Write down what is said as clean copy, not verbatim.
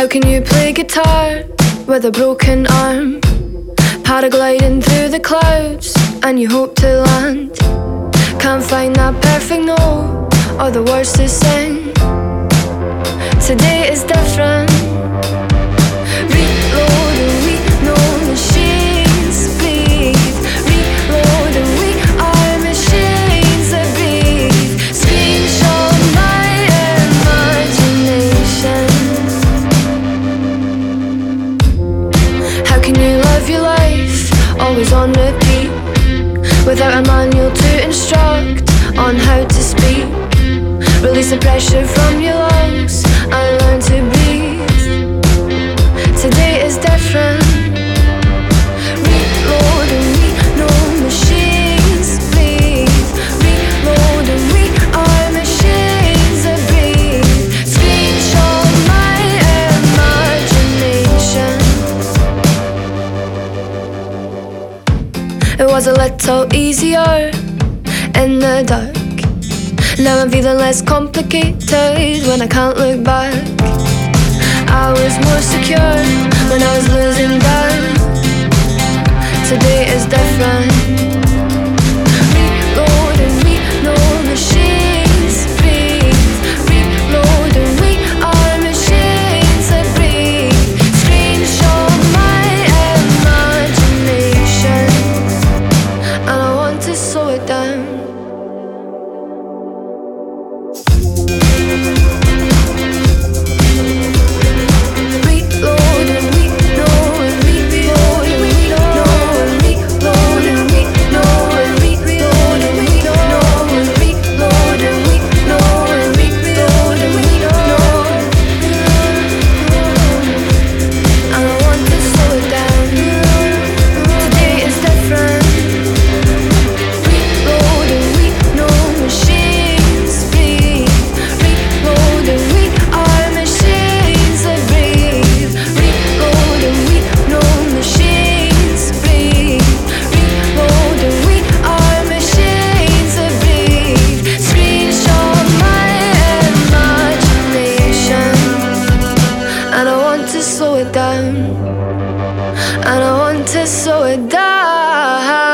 How can you play guitar with a broken arm? Paragliding through the clouds and you hope to land. Can't find that perfect note or the words to sing. Today is different. Reload and we know machines bleed. Reload and we are machines that breathe. Screenshot my imagination. How can you live your life always on repeat, without a manual to instruct on how to speak? Release the pressure from your lungs and learn to breathe. Today is different. Reload and we know machines bleed. Reload and we are machines that breathe. Screenshot my imagination. It was a little easier in the dark. Now I'm feeling less complicated when I can't look back. I was more secure when I was losing ground. Today is different. Reload and we know machines breathe. Reload and we are machines that breathe. Screenshot my imagination, and I want to slow it down. Slow it down, and I want to slow it down.